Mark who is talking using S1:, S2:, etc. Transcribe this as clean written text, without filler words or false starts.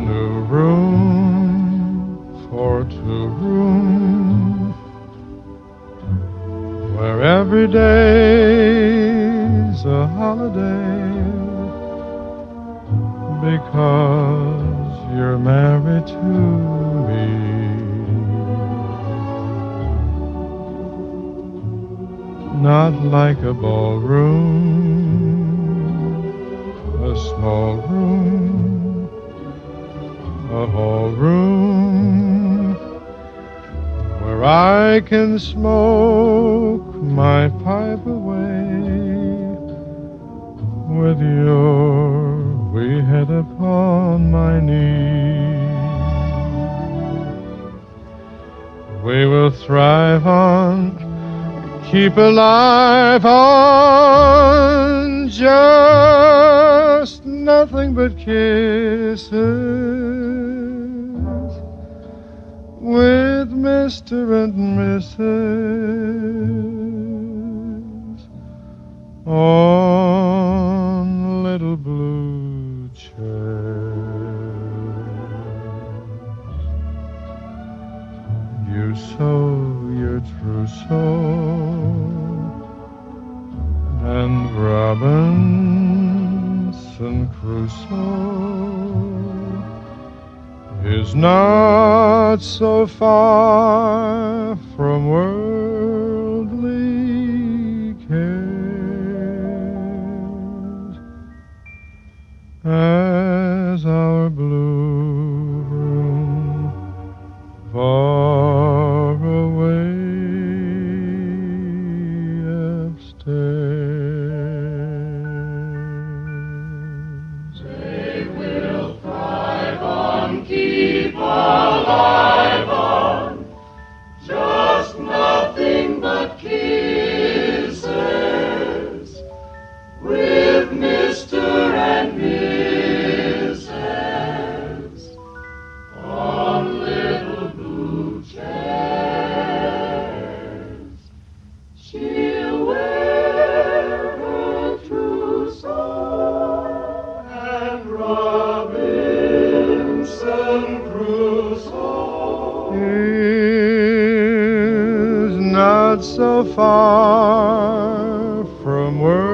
S1: new room for two rooms where every day's a holiday because you're married to me. Not like a ballroom, a small room, a whole room where I can smoke my pipe away with your wee head upon my knee. We will thrive on, keep alive on just nothing but kisses with Mr. and Mrs. on little blue chairs. You sow your trousseau and Robinson Crusoe is not so far from worldly cares as our blue room far away upstairs.
S2: They will thrive on, keep alive on just nothing but kisses with Mr. and Mrs. on little blue chairs. She'll wear her trousseau and Robinson Crusoe
S1: Is not so far from where